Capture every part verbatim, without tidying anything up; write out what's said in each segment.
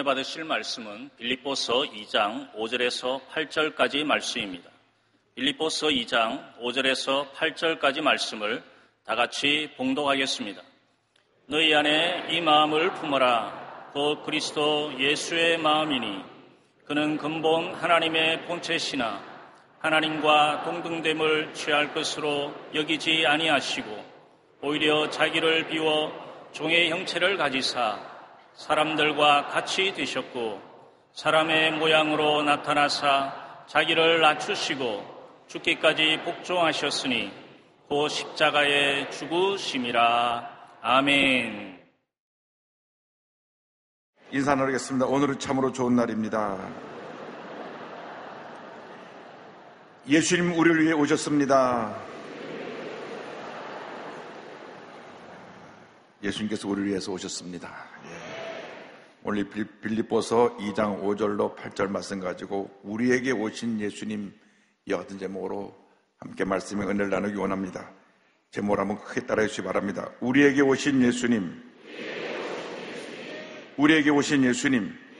받으실 말씀은 빌립보서 이 장 오 절에서 팔 절까지 말씀입니다. 빌립보서 이 장 오 절에서 팔 절까지 말씀을 다 같이 봉독하겠습니다. 너희 안에 이 마음을 품어라. 곧 그리스도 예수의 마음이니 그는 근본 하나님의 본체시나 하나님과 동등됨을 취할 것으로 여기지 아니하시고 오히려 자기를 비워 종의 형체를 가지사 사람들과 같이 되셨고 사람의 모양으로 나타나사 자기를 낮추시고 죽기까지 복종하셨으니 그 십자가에 죽으심이라. 아멘. 인사 나누겠습니다. 오늘은 참으로 좋은 날입니다. 예수님 우리를 위해 오셨습니다. 예수님께서 우리를 위해서 오셨습니다. 예. 오늘 빌립보서 이 장 오 절로 팔 절 말씀 가지고 우리에게 오신 예수님 이 같은 제목으로 함께 말씀의 은혜를 나누기 원합니다. 제목을 한번 크게 따라해 주시기 바랍니다. 우리에게 오신 예수님, 우리에게 오신 예수님.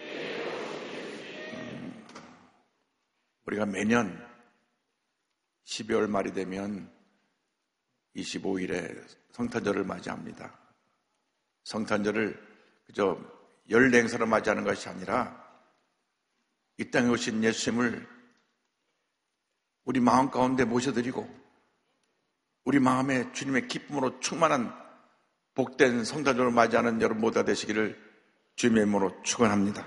음, 우리가 매년 십이월 말이 되면 이십오 일에 성탄절을 맞이합니다. 성탄절을 그저 열 행사로 맞이하는 것이 아니라 이 땅에 오신 예수님을 우리 마음 가운데 모셔드리고 우리 마음에 주님의 기쁨으로 충만한 복된 성탄절을 맞이하는 여러분 모두가 되시기를 주님의 이름으로 축원합니다.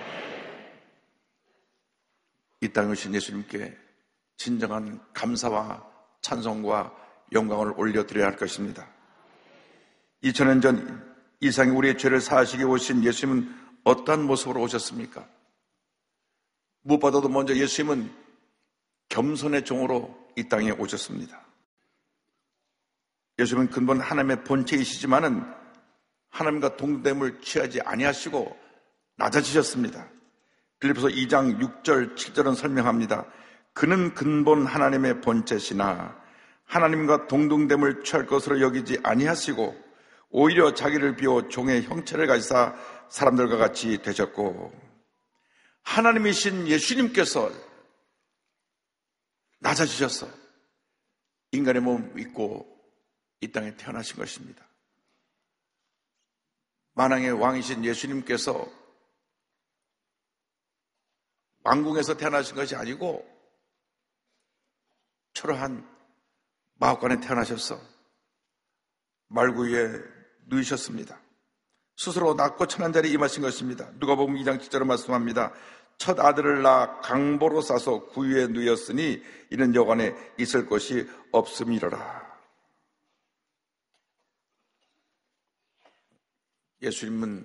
이 땅에 오신 예수님께 진정한 감사와 찬송과 영광을 올려드려야 할 것입니다. 이천 년 전 이 세상에 우리의 죄를 사하시기 오신 예수님은 어떠한 모습으로 오셨습니까? 무엇보다도 먼저 예수님은 겸손의 종으로 이 땅에 오셨습니다. 예수님은 근본 하나님의 본체이시지만은 하나님과 동등됨을 취하지 아니하시고 낮아지셨습니다. 빌립보서 이 장 육 절 칠 절은 설명합니다. 그는 근본 하나님의 본체시나 하나님과 동등됨을 취할 것으로 여기지 아니하시고 오히려 자기를 비워 종의 형체를 가지사 사람들과 같이 되셨고 하나님이신 예수님께서 낮아지셔서 인간의 몸을 입고 이 땅에 태어나신 것입니다. 만왕의 왕이신 예수님께서 왕궁에서 태어나신 것이 아니고 초라한 마옥간에 태어나셔서 말구 위에 누이셨습니다. 스스로 낮고 천한 자리에 임하신 것입니다. 누가복음 이 장 칠 절로 말씀합니다. 첫 아들을 낳아 강보로 싸서 구유에 누였으니 이는 여관에 있을 것이 없음이로라. 예수님은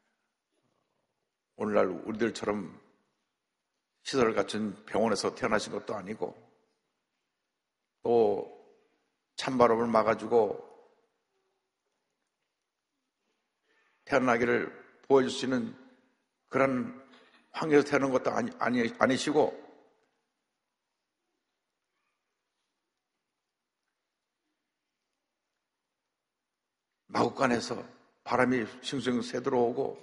오늘날 우리들처럼 시설을 갖춘 병원에서 태어나신 것도 아니고 또 찬바람을 막아주고 태어나기를 보여줄 수 있는 그런 환경에서 태어난 것도 아니, 아니, 아니시고 마구간에서 바람이 싱숭 새들어오고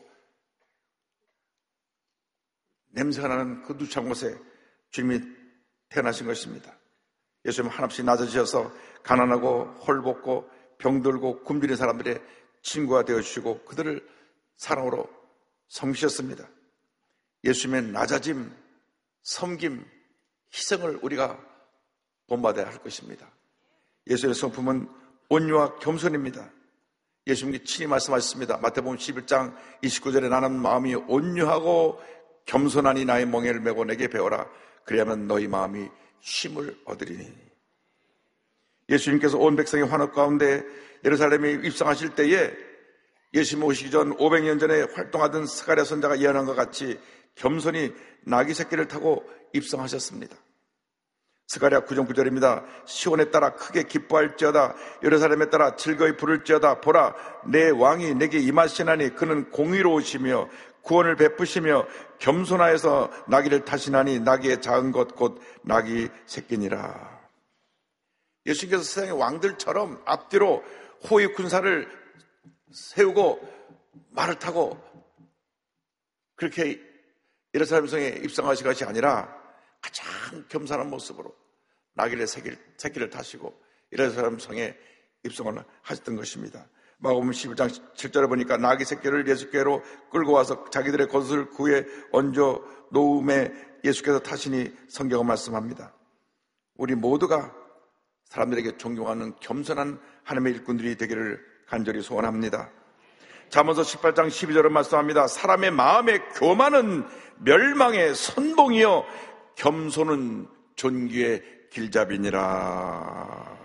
냄새가 나는 그 누추한 곳에 주님이 태어나신 것입니다. 예수님은 한없이 낮아지셔서 가난하고 헐벗고 병들고 굶주린 사람들의 친구가 되어주시고 그들을 사랑으로 섬기셨습니다. 예수님의 낮아짐, 섬김, 희생을 우리가 본받아야 할 것입니다. 예수의 성품은 온유와 겸손입니다. 예수님이 친히 말씀하셨습니다. 마태복음 십일 장 이십구 절에 나는 마음이 온유하고 겸손하니 나의 멍에를 메고 내게 배워라. 그래야만 너희 마음이 쉼을 얻으리니. 예수님께서 온 백성의 환호 가운데 예루살렘에 입성하실 때에 예수님 오시기 전 오백 년 전에 활동하던 스가랴 선지자가 예언한 것 같이 겸손히 나귀 새끼를 타고 입성하셨습니다. 스가랴 구 장 구 절입니다. 시온에 따라 크게 기뻐할지어다. 예루살렘에 따라 즐거이 부를지어다. 보라, 내 왕이 내게 임하시나니 그는 공의로우시며 구원을 베푸시며 겸손하여서 나귀를 타시나니 나귀의 작은 것 곧 나귀 새끼니라. 예수님께서 세상의 왕들처럼 앞뒤로 호위 군사를 세우고 말을 타고 그렇게 예루살렘 성에 입성하신 것이 아니라 가장 겸손한 모습으로 나귀의 새끼를, 새끼를 타시고 예루살렘 성에 입성을 하셨던 것입니다. 마가복음 십일 장 칠 절에 보니까 나귀 새끼를 예수께로 끌고 와서 자기들의 겉옷을 구에 얹어 놓음에 예수께서 타시니 성경은 말씀합니다. 우리 모두가 사람들에게 존경하는 겸손한 하나님의 일꾼들이 되기를 간절히 소원합니다. 잠언서 십팔 장 십이 절은 말씀합니다. 사람의 마음에 교만은 멸망의 선봉이요 겸손은 존귀의 길잡이니라.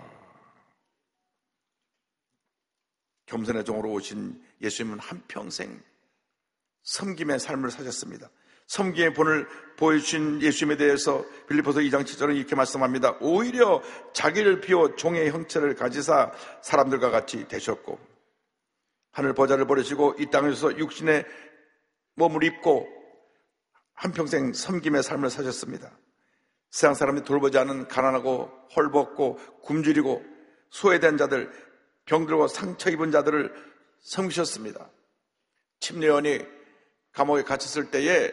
겸손의 종으로 오신 예수님은 한평생 섬김의 삶을 사셨습니다. 섬김의 본을 보여주신 예수님에 대해서 빌립보서 이 장 칠 절은 이렇게 말씀합니다. 오히려 자기를 비워 종의 형체를 가지사 사람들과 같이 되셨고 하늘 보좌를 버리시고 이 땅에서 육신의 몸을 입고 한평생 섬김의 삶을 사셨습니다. 세상 사람이 돌보지 않은 가난하고 헐벗고 굶주리고 소외된 자들, 병들고 상처 입은 자들을 섬기셨습니다. 침례원이 감옥에 갇혔을 때에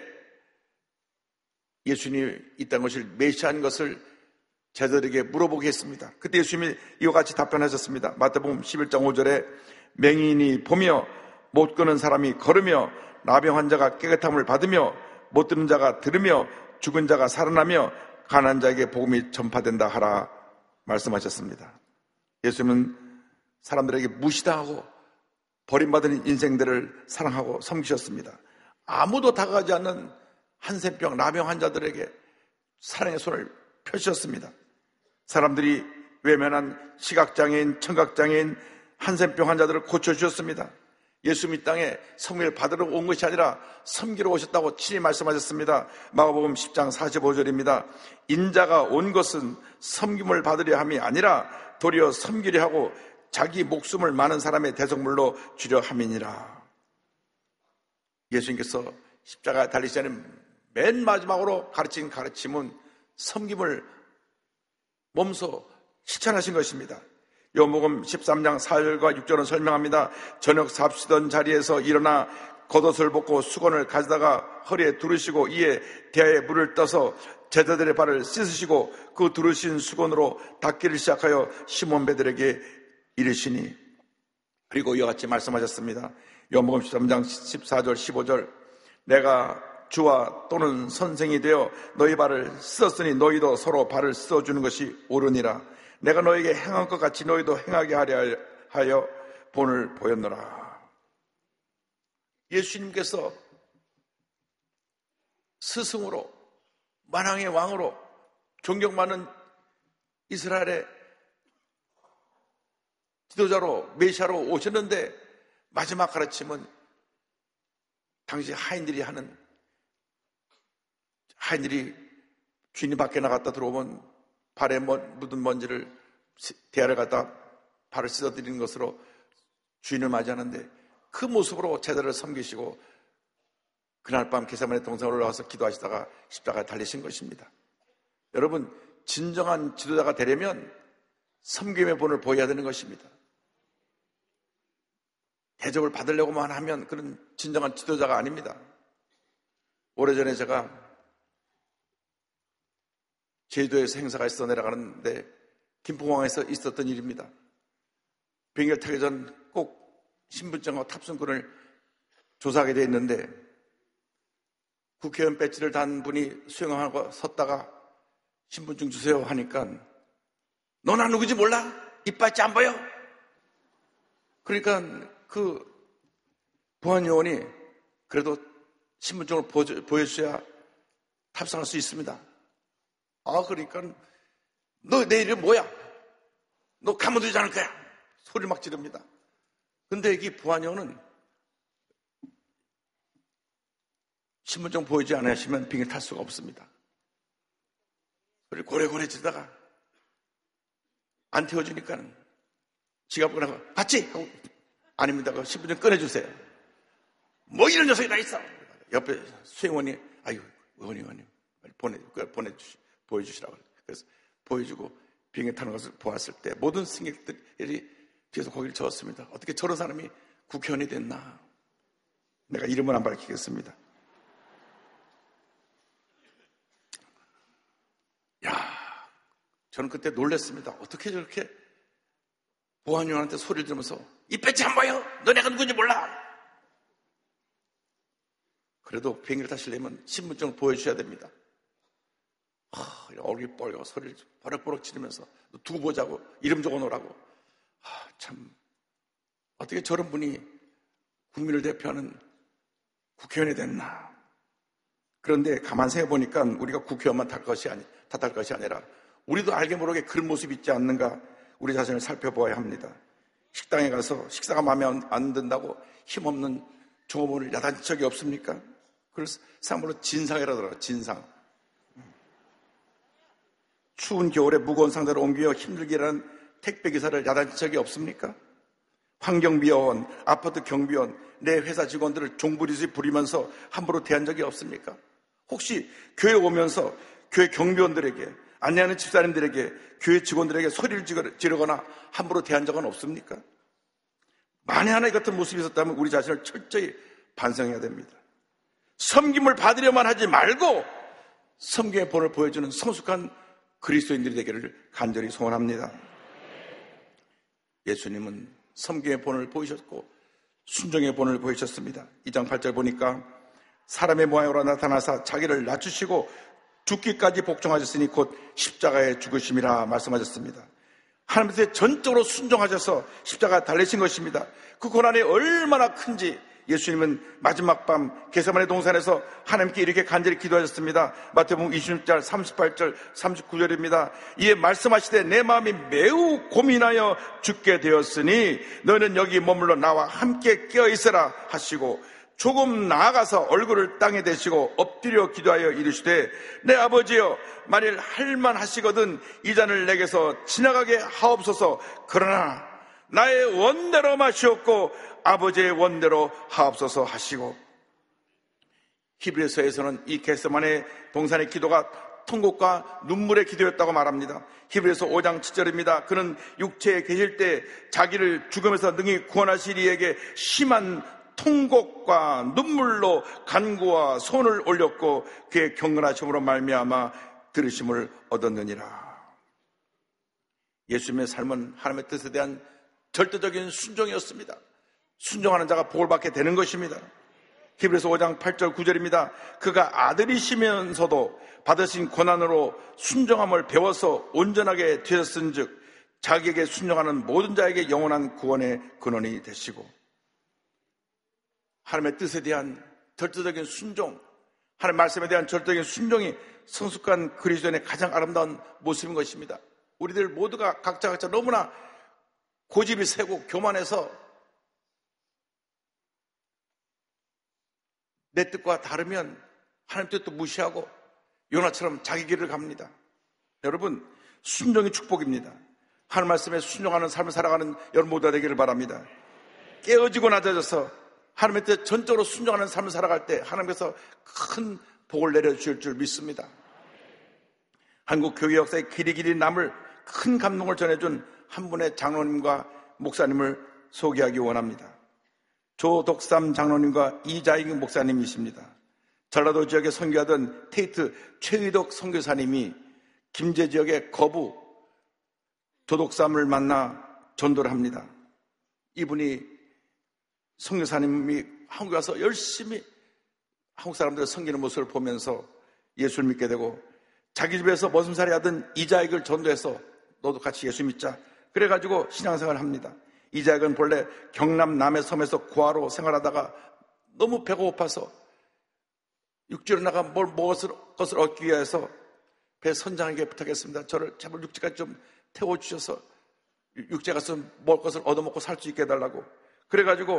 예수님이 이 땅 오실 메시아인 것을 제자들에게 물어보게 했습니다. 그때 예수님이 이와 같이 답변하셨습니다. 마태복음 십일 장 오 절에 맹인이 보며 못 걷는 사람이 걸으며 나병 환자가 깨끗함을 받으며 못 듣는 자가 들으며 죽은 자가 살아나며 가난한 자에게 복음이 전파된다 하라 말씀하셨습니다. 예수님은 사람들에게 무시당하고 버림받은 인생들을 사랑하고 섬기셨습니다. 아무도 다가가지 않는 한센병, 나병 환자들에게 사랑의 손을 펴주셨습니다. 사람들이 외면한 시각장애인, 청각장애인, 한센병 환자들을 고쳐주셨습니다. 예수님 이 땅에 섬기를 받으러 온 것이 아니라 섬기러 오셨다고 친히 말씀하셨습니다. 마가복음 십 장 사십오 절입니다. 인자가 온 것은 섬김을 받으려 함이 아니라 도리어 섬기려 하고 자기 목숨을 많은 사람의 대속물로 주려 함이니라. 예수님께서 십자가에 달리시는 맨 마지막으로 가르친 가르침은 섬김을 몸소 실천하신 것입니다. 요한복음 십삼 장 사 절과 육 절은 설명합니다. 저녁 삽시던 자리에서 일어나 겉옷을 벗고 수건을 가져다가 허리에 두르시고 이에 대야에 물을 떠서 제자들의 발을 씻으시고 그 두르신 수건으로 닦기를 시작하여 시몬 베드로에게 이르시니, 그리고 이와 같이 말씀하셨습니다. 요한복음 십삼 장 십사 절 십오 절 내가 주와 또는 선생이 되어 너희 발을 씻었으니 너희도 서로 발을 씻어주는 것이 옳으니라. 내가 너에게 행한 것 같이 너희도 행하게 하려 하여 본을 보였노라. 예수님께서 스승으로 만왕의 왕으로 존경받는 이스라엘의 지도자로 메시아로 오셨는데 마지막 가르침은 당시 하인들이 하는, 하인들이 주인이 밖에 나갔다 들어오면 발에 묻은 먼지를 대야를 갖다 발을 씻어드리는 것으로 주인을 맞이하는데 그 모습으로 제자를 섬기시고 그날 밤 게세마네 동산에 올라와서 기도하시다가 십자가에 달리신 것입니다. 여러분, 진정한 지도자가 되려면 섬김의 본을 보여야 되는 것입니다. 대접을 받으려고만 하면 그런 진정한 지도자가 아닙니다. 오래전에 제가 제주도에서 행사가 있어 내려가는데 김포공항에서 있었던 일입니다. 비행기를 타기 전 꼭 신분증과 탑승권을 조사하게 돼 있는데 국회의원 배지를 단 분이 수행하고 섰다가 신분증 주세요 하니까 너 나 누구지 몰라? 이빨지 안 보여? 그러니까 그 보안요원이 그래도 신분증을 보여주셔야 탑승할 수 있습니다. 아, 그러니까 너 내 이름 뭐야? 너 가만두지 않을 거야. 소리 막 지릅니다. 근데 이 보안요원은 신분증 보이지 않으시면 비행기 탈 수가 없습니다. 그리고 고래고래 지다가 안 태워주니까 지갑 꺼내고 봤지? 하고 아닙니다. 그 신분증 꺼내주세요. 뭐 이런 녀석이 다 있어. 옆에 수행원이 아유 의원님 의원님 보내 보내주시 보여주시라고 그래서 보여주고 비행기 타는 것을 보았을 때 모든 승객들이 뒤에서 고개를 저었습니다. 어떻게 저런 사람이 국회의원이 됐나? 내가 이름은 안 밝히겠습니다. 저는 그때 놀랐습니다. 어떻게 저렇게 보안요원한테 소리를 들으면서 이 배지 안 보여? 너네가 누군지 몰라. 그래도 비행기를 타시려면 신분증을 보여주셔야 됩니다. 아, 얼굴이 뻘고 소리를 버럭버럭 지르면서 두고 보자고 이름 적어놓으라고. 아, 참 어떻게 저런 분이 국민을 대표하는 국회의원이 됐나. 그런데 가만 생각해보니까 우리가 국회의원만 탓할 것이, 아니, 탓할 것이 아니라 우리도 알게 모르게 그런 모습이 있지 않는가 우리 자신을 살펴보아야 합니다. 식당에 가서 식사가 마음에 안 든다고 힘없는 종업원을 야단친 적이 없습니까? 그래서 상으로 진상이라고 하더라고요. 진상. 추운 겨울에 무거운 상자를 옮겨 힘들게 일하는 택배기사를 야단친 적이 없습니까? 환경미화원, 아파트 경비원, 내 회사 직원들을 종부리듯이 부리면서 함부로 대한 적이 없습니까? 혹시 교회 오면서 교회 경비원들에게, 안내하는 집사님들에게, 교회 직원들에게 소리를 지르거나 함부로 대한 적은 없습니까? 만에 하나 이 같은 모습이 있었다면 우리 자신을 철저히 반성해야 됩니다. 섬김을 받으려만 하지 말고 섬김의 본을 보여주는 성숙한 그리스도인들이 되기를 간절히 소원합니다. 예수님은 섬김의 본을 보이셨고 순종의 본을 보이셨습니다. 이 장 팔 절 보니까 사람의 모양으로 나타나사 자기를 낮추시고 죽기까지 복종하셨으니 곧 십자가에 죽으심이라 말씀하셨습니다. 하나님께 전적으로 순종하셔서 십자가에 달리신 것입니다. 그 고난이 얼마나 큰지 예수님은 마지막 밤 겟세마네 동산에서 하나님께 이렇게 간절히 기도하셨습니다. 마태복음 이십육 장 삼십팔 절 삼십구 절입니다. 이에 말씀하시되 내 마음이 매우 고민하여 죽게 되었으니 너는 여기 머물러 나와 함께 깨어 있으라 하시고 조금 나아가서 얼굴을 땅에 대시고 엎드려 기도하여 이르시되 내 아버지여 만일 할만하시거든 이 잔을 내게서 지나가게 하옵소서. 그러나 나의 원대로 마시옵고 아버지의 원대로 하옵소서 하시고, 히브리서에서는 이 겟세마네 동산의 기도가 통곡과 눈물의 기도였다고 말합니다. 히브리서 오 장 칠 절입니다. 그는 육체에 계실 때 자기를 죽음에서 능히 구원하실 이에게 심한 통곡과 눈물로 간구와 손을 올렸고 그의 경건하심으로 말미암아 들으심을 얻었느니라. 예수님의 삶은 하나님의 뜻에 대한 절대적인 순종이었습니다. 순종하는 자가 복을 받게 되는 것입니다. 히브리서 오 장 팔 절 구 절입니다. 그가 아들이시면서도 받으신 고난으로 순종함을 배워서 온전하게 되셨은즉 자기에게 순종하는 모든 자에게 영원한 구원의 근원이 되시고, 하나님의 뜻에 대한 절대적인 순종, 하나님의 말씀에 대한 절대적인 순종이 성숙한 그리스도인의 가장 아름다운 모습인 것입니다. 우리들 모두가 각자 각자 너무나 고집이 세고 교만해서 내 뜻과 다르면 하나님 뜻도 무시하고 요나처럼 자기 길을 갑니다. 여러분, 순종이 축복입니다. 하나님 말씀에 순종하는 삶을 살아가는 여러분 모두가 되기를 바랍니다. 깨어지고 낮아져서 하나님의 뜻에 전적으로 순종하는 삶을 살아갈 때 하나님께서 큰 복을 내려주실 줄 믿습니다. 한국 교회 역사에 길이 길이 남을 큰 감동을 전해준 한 분의 장로님과 목사님을 소개하기 원합니다. 조덕삼 장로님과 이자익 목사님이십니다. 전라도 지역에 선교하던 테이트 최의덕 선교사님이 김제 지역의 거부 조덕삼을 만나 전도를 합니다. 이분이 선교사님이 한국에 와서 열심히 한국 사람들을 섬기는 모습을 보면서 예수를 믿게 되고, 자기 집에서 머슴살이 하던 이자익을 전도해서 너도 같이 예수 믿자 그래가지고 신앙생활을 합니다. 이자익은 본래 경남 남해 섬에서 고아로 생활하다가 너무 배가 고파서 육지로 나가 뭘 먹을 것을 얻기 위해서 배 선장에게 부탁했습니다. 저를 제발 육지까지 좀 태워주셔서 육지에 가서 먹을 것을 얻어먹고 살 수 있게 해달라고. 그래가지고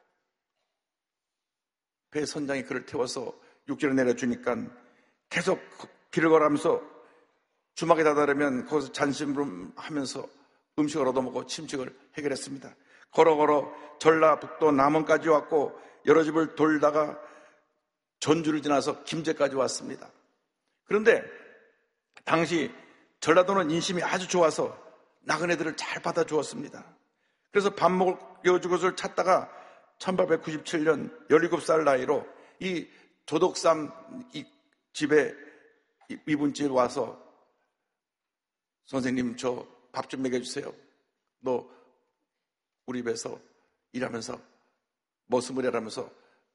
배 선장이 그를 태워서 육지로 내려주니까 계속 길을 걸어가면서 주막에 다다르면 거기서 잔심부름 하면서 음식을 얻어먹고 침식을 해결했습니다. 걸어 걸어 전라북도 남원까지 왔고 여러 집을 돌다가 전주를 지나서 김제까지 왔습니다. 그런데 당시 전라도는 인심이 아주 좋아서 나그네들을 잘 받아주었습니다. 그래서 밥 먹여줄 것을 찾다가 천팔백구십칠 년 열일곱 살 나이로 이 조덕삼 이 집에 이분 집에 와서 선생님 저 밥 좀 먹여주세요. 너 우리 집에서 일하면서 머슴을 일하면서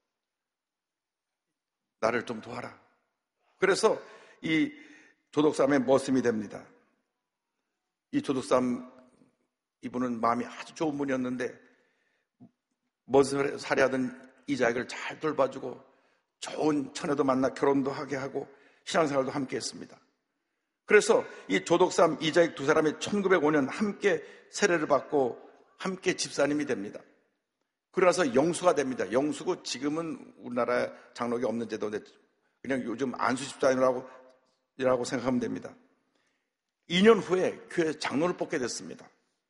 나를 좀 도와라. 그래서 이 조독삼의 머슴이 됩니다. 이 조독삼 이분은 마음이 아주 좋은 분이었는데 머슴을 살해하던 이자익을 잘 돌봐주고 좋은 처녀도 만나 결혼도 하게 하고 신앙생활도 함께 했습니다. 그래서 이 조독삼, 이자익 두 사람이 천구백오 년 함께 세례를 받고 함께 집사님이 됩니다. 그러나서 영수가 됩니다. 영수고 지금은 우리나라 장로교 없는 제도인데 그냥 요즘 안수 집사님이라고 이라고 생각하면 됩니다. 이 년 후에 교회 장로를 뽑게 됐습니다.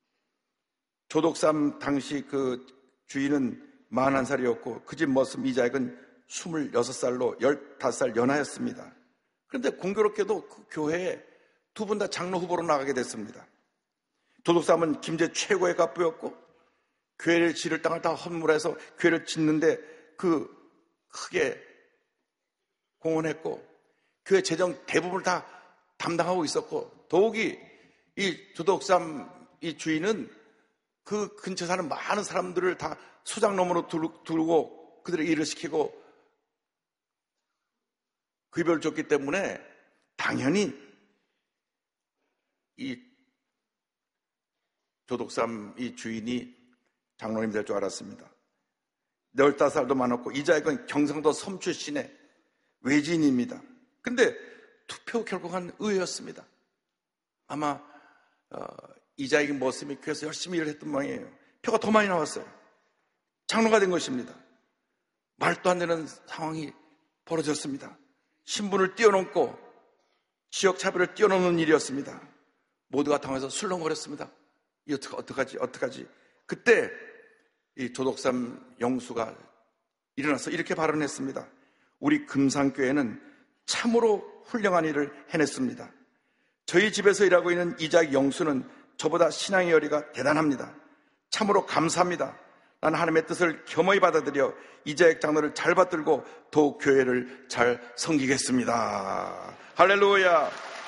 조독삼 당시 그 주인은 마흔한 살이었고 그 집 머슴 이자익은 스물여섯 살로 열다섯 살 연하였습니다. 그런데 공교롭게도 그 교회에 두 분 다 장로 후보로 나가게 됐습니다. 조독삼은 김제 최고의 갑부였고 교회를 지을 땅을 다 헌물해서 교회를 짓는데 그 크게 공헌했고 교회 재정 대부분을 다 담당하고 있었고 더욱이 이 조독삼 이 주인은 그 근처에 사는 많은 사람들을 다 소장농으로 두르고 그들의 일을 시키고 급여를 줬기 때문에 당연히 이 조독삼 이 주인이 장로님 될 줄 알았습니다. 열다섯 살도 많았고 이자익은 경상도 섬 출신의 외지인입니다. 근데 투표 결과는 의외였습니다. 아마 어, 이자익이 머슴이 교회에서 열심히 일을 했던 모양이에요. 표가 더 많이 나왔어요. 장로가 된 것입니다. 말도 안 되는 상황이 벌어졌습니다. 신분을 뛰어넘고 지역차별을 뛰어넘는 일이었습니다. 모두가 당해서 술렁거렸습니다. 이 어떡, 어떡하지 어떡하지 그때 이 조독삼 영수가 일어나서 이렇게 발언했습니다. 우리 금산교회는 참으로 훌륭한 일을 해냈습니다. 저희 집에서 일하고 있는 이자익 영수는 저보다 신앙의 열의가 대단합니다. 참으로 감사합니다. 나는 하나님의 뜻을 겸허히 받아들여 이자익 장로를 잘 받들고 더욱 교회를 잘 섬기겠습니다. 할렐루야.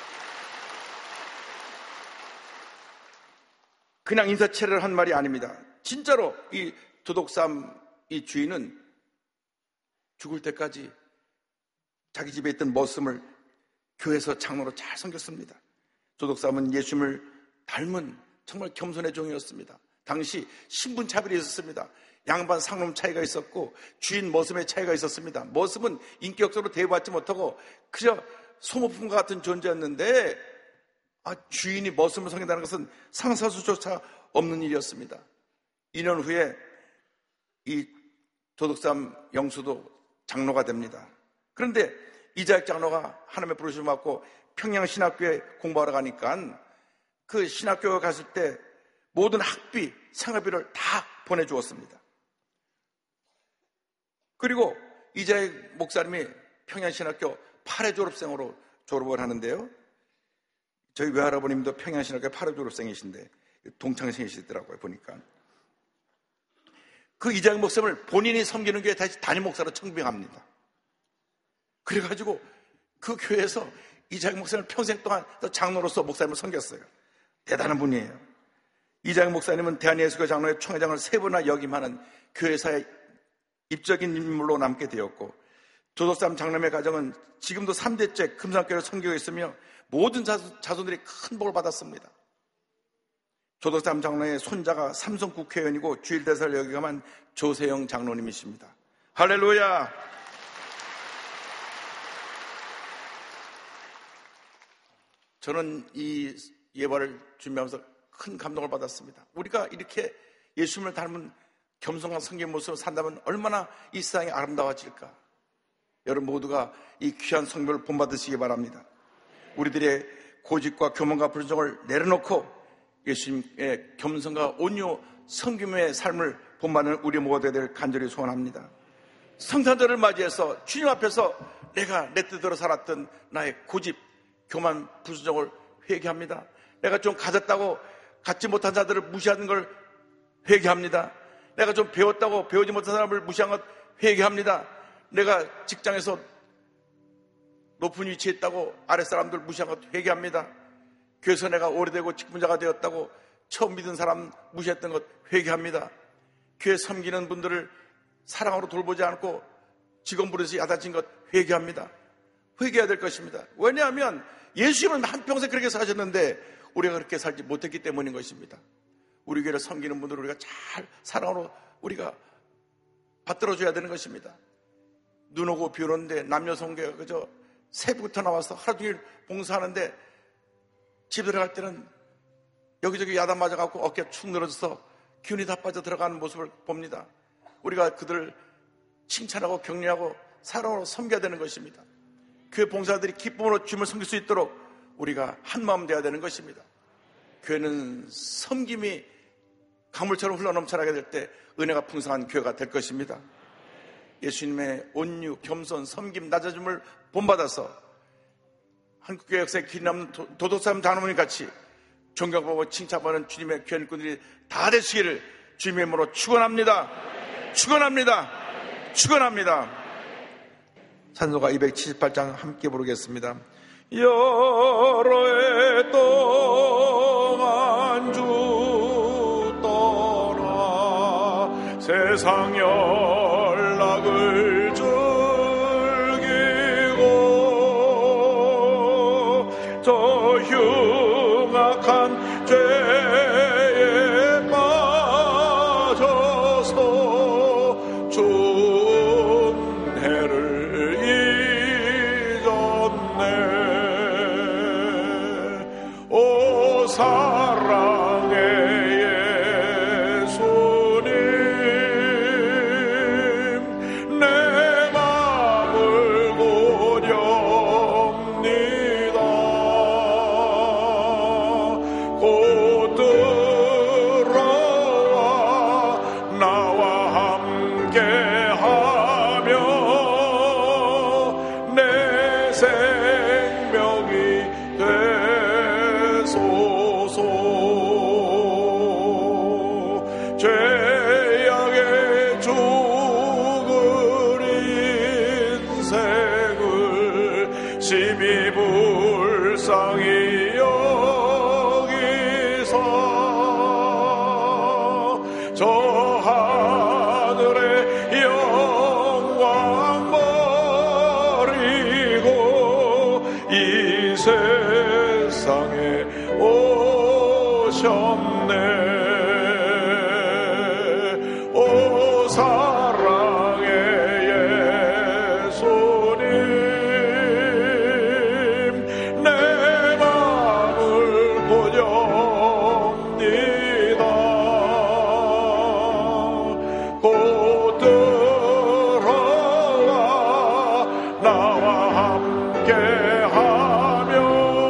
그냥 인사치레를 한 말이 아닙니다. 진짜로 이 조독삼 이 주인은 죽을 때까지 자기 집에 있던 머슴을 교회에서 장로로 잘 섬겼습니다. 조독삼은 예수님을 닮은 정말 겸손의 종이었습니다. 당시 신분 차별이 있었습니다. 양반 상놈 차이가 있었고 주인 머슴의 차이가 있었습니다. 머슴은 인격적으로 대우받지 못하고 그저 소모품과 같은 존재였는데 아, 주인이 머슴을 섬긴다는 것은 상사수조차 없는 일이었습니다. 이 년 후에 이 조독삼 영수도 장로가 됩니다. 그런데 이자익 장로가 하나님의 부르심을 받고 평양신학교에 공부하러 가니까 그 신학교에 갔을 때 모든 학비, 생활비를 다 보내주었습니다. 그리고 이자익 목사님이 평양신학교 팔 회 졸업생으로 졸업을 하는데요. 저희 외할아버님도 평양신학교 팔 회 졸업생이신데 동창생이시더라고요, 보니까. 그 이자익 목사님을 본인이 섬기는 교회에 다시 담임 목사로 청빙합니다. 그래가지고 그 교회에서 이자익 목사님을 평생 동안 장로로서 목사님을 섬겼어요. 대단한 분이에요. 이자익 목사님은 대한예수교 장로회 총회장을 세 번이나 역임하는 교회사의 입적인 인물로 남게 되었고 조독삼 장로의 가정은 지금도 삼 대째 금산교회를 섬기고 있으며 모든 자손들이 큰 복을 받았습니다. 조독삼 장로의 손자가 삼성 국회의원이고 주일대사를 역임한 조세영 장로님이십니다. 할렐루야. 저는 이 예화를 준비하면서 큰 감동을 받았습니다. 우리가 이렇게 예수님을 닮은 겸손한 성경 모습으로 산다면 얼마나 이 세상이 아름다워질까. 여러분 모두가 이 귀한 성경을 본받으시기 바랍니다. 우리들의 고집과 교만과 불정을 내려놓고 예수님의 겸손과 온유 성김의 삶을 본받는 우리 모두가 될 간절히 소원합니다. 성탄절을 맞이해서 주님 앞에서 내가 내 뜻대로 살았던 나의 고집, 교만, 불순종을 회개합니다. 내가 좀 가졌다고 갖지 못한 자들을 무시하는 걸 회개합니다. 내가 좀 배웠다고 배우지 못한 사람을 무시한 것 회개합니다. 내가 직장에서 높은 위치에 있다고 아랫사람들 무시한 것 회개합니다. 교회에서 내가 오래되고 직분자가 되었다고 처음 믿은 사람 무시했던 것 회개합니다. 교회 섬기는 분들을 사랑으로 돌보지 않고 직원부에서 야단친 것 회개합니다. 회개해야 될 것입니다. 왜냐하면 예수님은 한평생 그렇게 사셨는데 우리가 그렇게 살지 못했기 때문인 것입니다. 우리 교회를 섬기는 분들을 우리가 잘 사랑으로 우리가 받들어줘야 되는 것입니다. 눈 오고 비 오는데 남녀 성교가 그저 새벽부터 나와서 하루 종일 봉사하는데 집에 들어갈 때는 여기저기 야단 맞아갖고 어깨 축 늘어져서 기운이 다 빠져 들어가는 모습을 봅니다. 우리가 그들을 칭찬하고 격려하고 사랑으로 섬겨야 되는 것입니다. 교회 봉사들이 기쁨으로 주님을 섬길 수 있도록 우리가 한마음 되어야 되는 것입니다. 교회는 섬김이 가물처럼 흘러넘쳐나게 될 때 은혜가 풍성한 교회가 될 것입니다. 예수님의 온유, 겸손, 섬김, 낮아짐을 본받아서 한국교회 역사에 길 남는 도덕사람 장로님 같이 존경받고 칭찬받는 주님의 교회 일꾼들이 다 되시기를 주님의 이름으로 축원합니다. 축원합니다. 축원합니다. 찬송가 이백칠십팔 장 함께 부르겠습니다. 여러 해 동안 주 떠나 세상 연락을 즐기고 저 흉악한 죄에 빠져서 좋은 해를 잊었네. 오 사랑의 예수님 내 맘을 고렵니다. 곧 들어와 나와 함께하며 내 생명이 되소서. 죄악의 죽을 인생을 심히 불쌍히 여기사 저 하늘의 영광 버리고 이 세상에 오셨네. 오 사랑의 예수님 내 맘을 고렵니다. 곧 들어와 나와 함께하며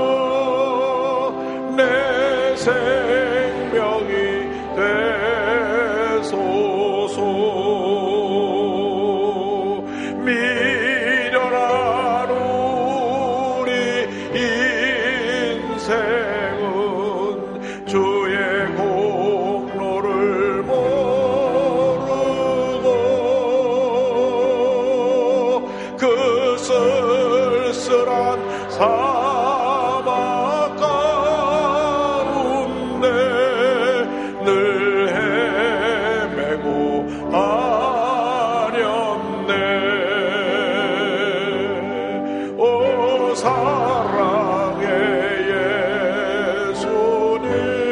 내 생명이 되소서. 미련한 우리 인생은 주의 공로를 모르고 그 쓸쓸한 사막 가운데 늘 헤매고 다녔네. 오 사랑의 예수님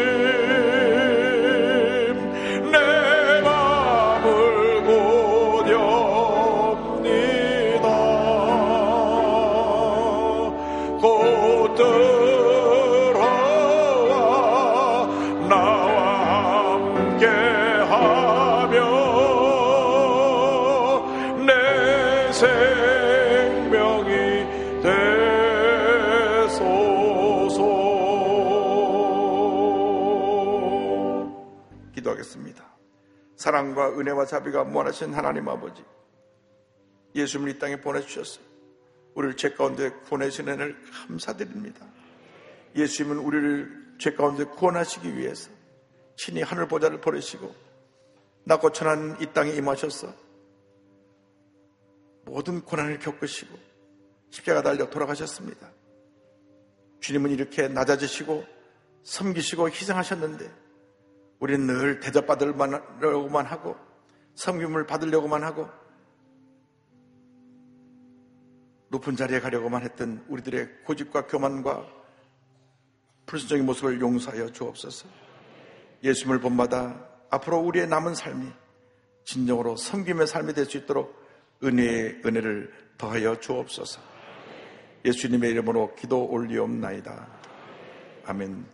내 맘을 고렵니다. 곧 들어와 나와 함께하며 내 생명이 되소서. 기도하겠습니다. 사랑과 은혜와 자비가 무한하신 하나님 아버지, 예수님을 이 땅에 보내주셨어요. 우리를 죄 가운데 구원하신 은혜를 감사드립니다. 예수님은 우리를 죄 가운데 구원하시기 위해서 친히 하늘 보좌를 버리시고 낮고 천한 이 땅에 임하셔서 모든 고난을 겪으시고 십자가 달려 돌아가셨습니다. 주님은 이렇게 낮아지시고 섬기시고 희생하셨는데 우리는 늘 대접받으려고만 하고 섬김을 받으려고만 하고 높은 자리에 가려고만 했던 우리들의 고집과 교만과 불순종의 모습을 용서하여 주옵소서. 예수님을 본받아 앞으로 우리의 남은 삶이 진정으로 섬김의 삶이 될 수 있도록 은혜의 은혜를 더하여 주옵소서. 예수님의 이름으로 기도 올리옵나이다. 아멘.